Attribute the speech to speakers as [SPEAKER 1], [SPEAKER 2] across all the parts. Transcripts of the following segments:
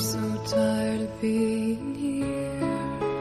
[SPEAKER 1] so tired of being here,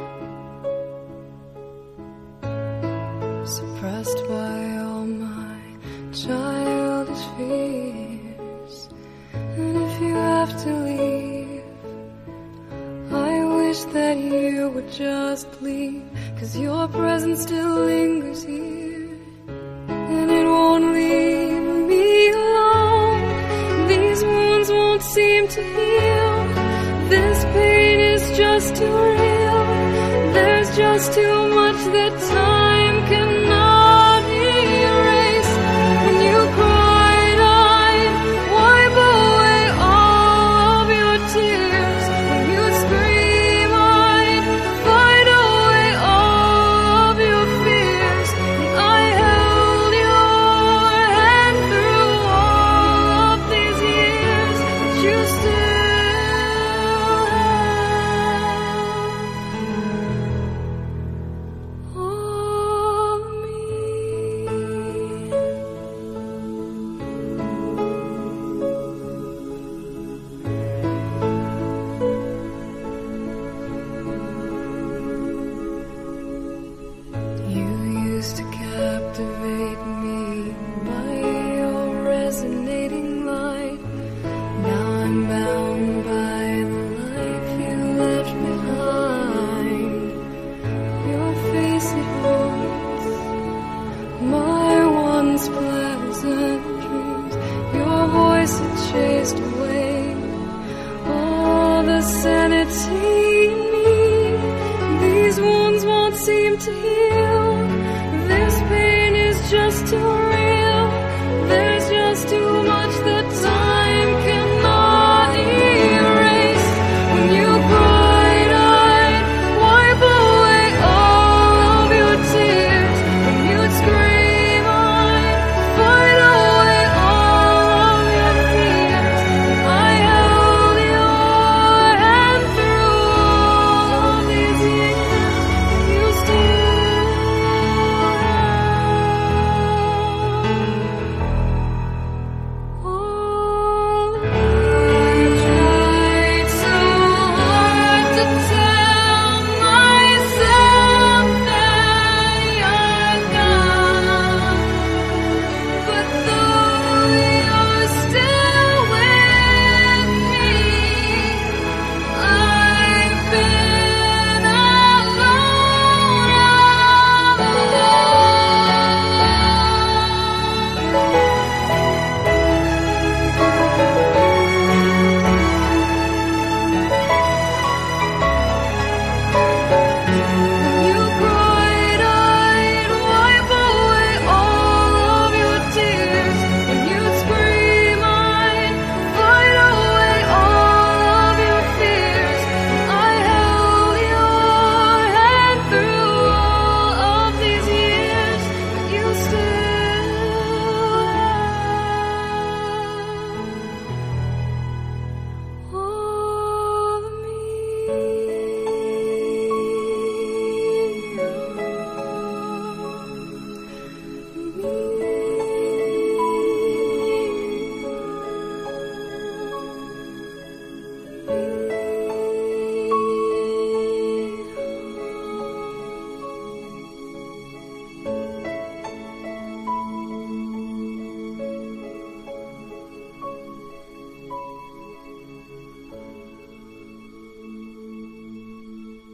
[SPEAKER 1] suppressed by all my childish fears. And if you have to leave, I wish that you would just leave, 'cause your presence still lingers here, and it won't leave me alone. These wounds won't seem to heal. This pain is just too real. There's just too much that time cannot erase. When you cried, I'd wipe away all of your tears. When you scream, I'd fight away all of your fears. And I held your hand through all of these years, but you still to captivate me by your resonating light. Now I'm bound by the life you left behind. Your face, it haunts my once pleasant dreams. Your voice, it chased away all the sanity in me. These wounds won't seem to heal. This pain is just too real. There's just too much that time cannot erase. When you cried, I'd wipe away all of your tears. When you'd scream, I'd fight away all of your fears. And I held your hand through all of these years, and you still you.